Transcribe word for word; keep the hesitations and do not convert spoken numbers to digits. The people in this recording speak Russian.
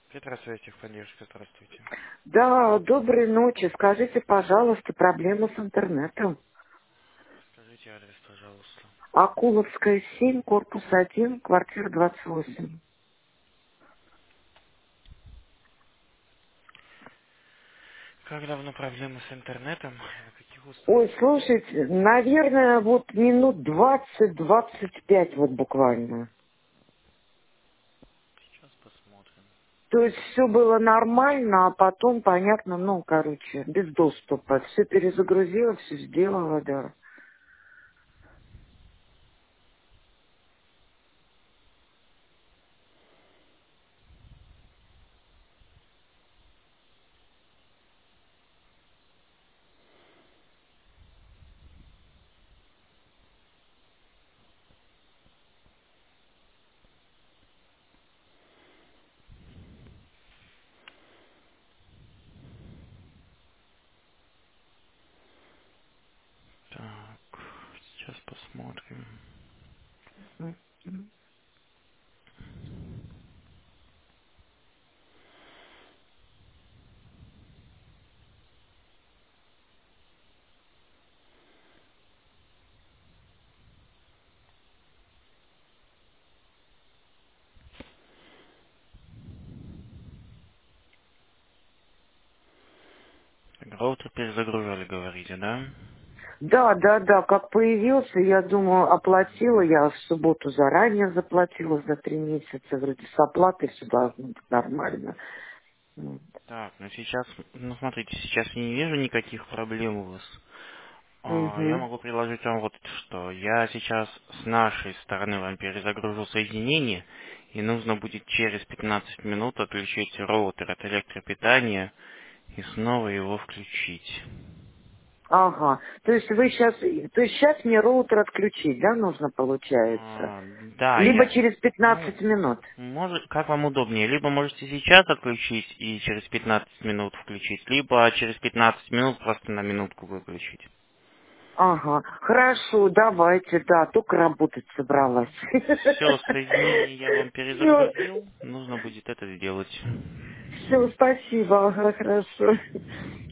Здравствуйте, поддержка, здравствуйте. Да, доброй ночи. Скажите, пожалуйста, проблема с интернетом. Скажите адрес, пожалуйста. Акуловская, семь, корпус один, квартира двадцать восемь. Как давно проблемы с интернетом? На каких Ой, устройствах? слушайте, наверное, вот минут двадцать-двадцать пять вот буквально. Сейчас посмотрим. То есть все было нормально, а потом, понятно, ну, короче, без доступа. Все перезагрузила, все сделала, да. Так, сейчас посмотрим. Так, роутер перезагружали, говорите, да? Да, да, да, как появился, я думаю, оплатила, я в субботу заранее заплатила за три месяца, вроде с оплатой все должно быть нормально. Вот. Так, ну сейчас, ну смотрите, сейчас я не вижу никаких проблем у вас. А, Я Мгм. могу предложить вам вот что. Я сейчас с нашей стороны вам перезагружу соединение, и нужно будет через пятнадцать минут отключить роутер от электропитания и снова его включить. Ага, то есть вы сейчас, то есть сейчас мне роутер отключить, да, нужно получается? А, да, Либо я... через Ну, пятнадцать минут. может, как вам удобнее. Либо можете сейчас отключить и через пятнадцать минут включить, либо через пятнадцать минут просто на минутку выключить. Ага, хорошо, давайте, да, только работать собралась. Все, соединение я вам Все, перезагрузил. Нужно будет это сделать. все, спасибо, ага, хорошо.